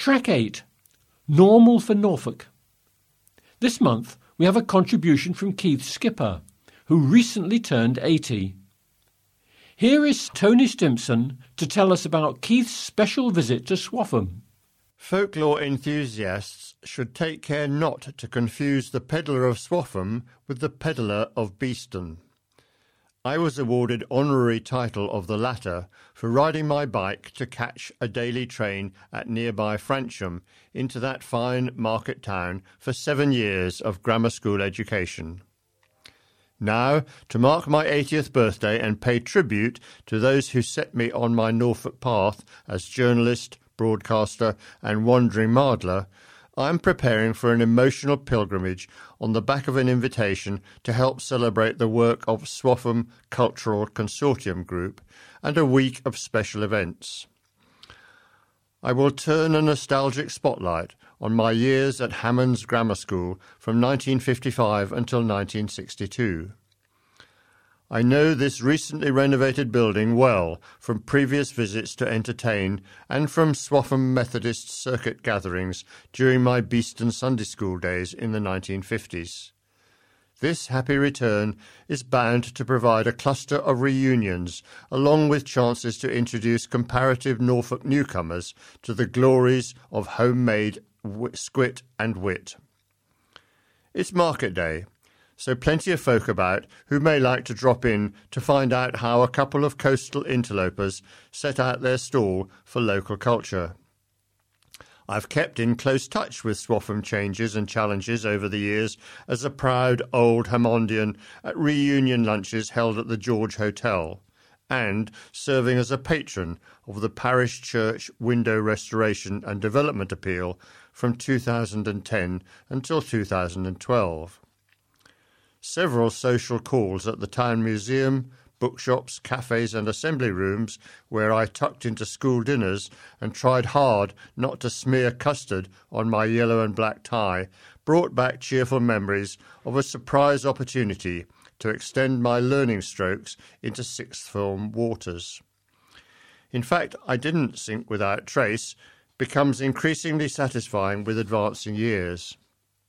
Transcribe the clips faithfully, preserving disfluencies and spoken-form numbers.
Track eight. Normal for Norfolk. This month we have a contribution from Keith Skipper, who recently turned eighty. Here is Tony Stimpson to tell us about Keith's special visit to Swaffham. Folklore enthusiasts should take care not to confuse the pedlar of Swaffham with the pedlar of Beeston. I was awarded honorary title of the latter for riding my bike to catch a daily train at nearby Fransham into that fine market town for seven years of grammar school education. Now, to mark my eightieth birthday and pay tribute to those who set me on my Norfolk path as journalist, broadcaster and wandering mardler, I am preparing for an emotional pilgrimage on the back of an invitation to help celebrate the work of Swaffham Cultural Consortium Group and a week of special events. I will turn a nostalgic spotlight on my years at Hammond's Grammar School from nineteen fifty-five until nineteen sixty-two. I know this recently renovated building well from previous visits to entertain and from Swaffham Methodist circuit gatherings during my Beeston Sunday School days in the nineteen fifties. This happy return is bound to provide a cluster of reunions, along with chances to introduce comparative Norfolk newcomers to the glories of homemade squit and wit. It's market day, so plenty of folk about who may like to drop in to find out how a couple of coastal interlopers set out their stall for local culture. I've kept in close touch with Swaffham changes and challenges over the years as a proud old Hammondian at reunion lunches held at the George Hotel, and serving as a patron of the Parish Church Window Restoration and Development Appeal from two thousand ten until two thousand twelve. Several social calls at the town museum, bookshops, cafes and assembly rooms where I tucked into school dinners and tried hard not to smear custard on my yellow and black tie brought back cheerful memories of a surprise opportunity to extend my learning strokes into sixth form waters. In fact, I didn't sink without trace, becomes increasingly satisfying with advancing years.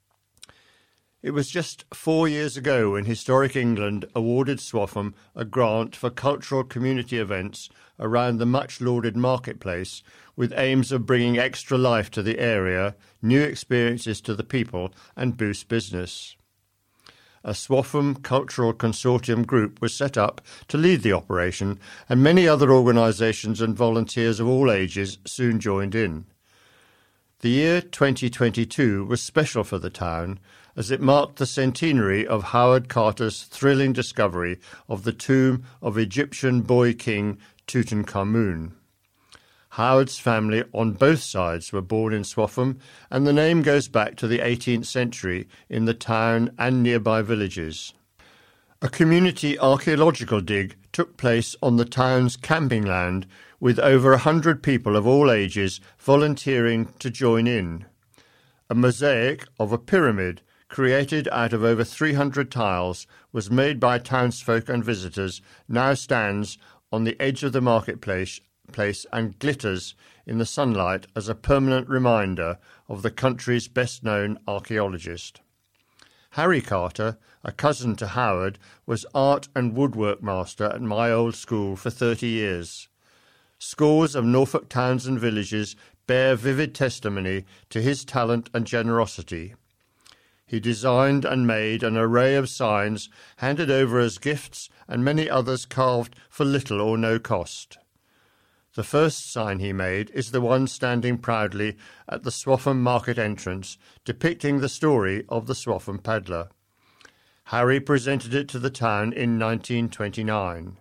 It was just four years ago when Historic England awarded Swaffham a grant for cultural community events around the much-lauded marketplace with aims of bringing extra life to the area, new experiences to the people and boost business. A Swaffham Cultural Consortium Group was set up to lead the operation, and many other organisations and volunteers of all ages soon joined in. The year twenty twenty-two was special for the town, as it marked the centenary of Howard Carter's thrilling discovery of the tomb of Egyptian boy king Tutankhamun. Howard's family on both sides were born in Swaffham, and the name goes back to the eighteenth century in the town and nearby villages. A community archaeological dig took place on the town's camping land, with over a hundred people of all ages volunteering to join in. A mosaic of a pyramid, created out of over three hundred tiles, was made by townsfolk and visitors, now stands on the edge of the marketplace place and glitters in the sunlight as a permanent reminder of the country's best-known archaeologist. Harry Carter, a cousin to Howard, was art and woodwork master at my old school for thirty years. Scores of Norfolk towns and villages bear vivid testimony to his talent and generosity. He designed and made an array of signs handed over as gifts and many others carved for little or no cost. The first sign he made is the one standing proudly at the Swaffham market entrance, depicting the story of the Swaffham peddler. Harry presented it to the town in nineteen twenty-nine.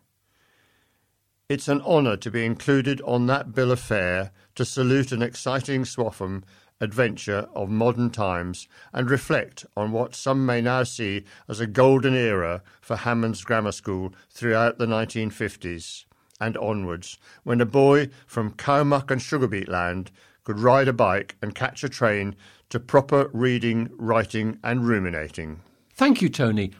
It's an honour to be included on that bill of fare to salute an exciting Swaffham adventure of modern times and reflect on what some may now see as a golden era for Hammond's Grammar School throughout the nineteen fifties and onwards, when a boy from Cowmuck and Sugarbeet land could ride a bike and catch a train to proper reading, writing and ruminating. Thank you, Tony.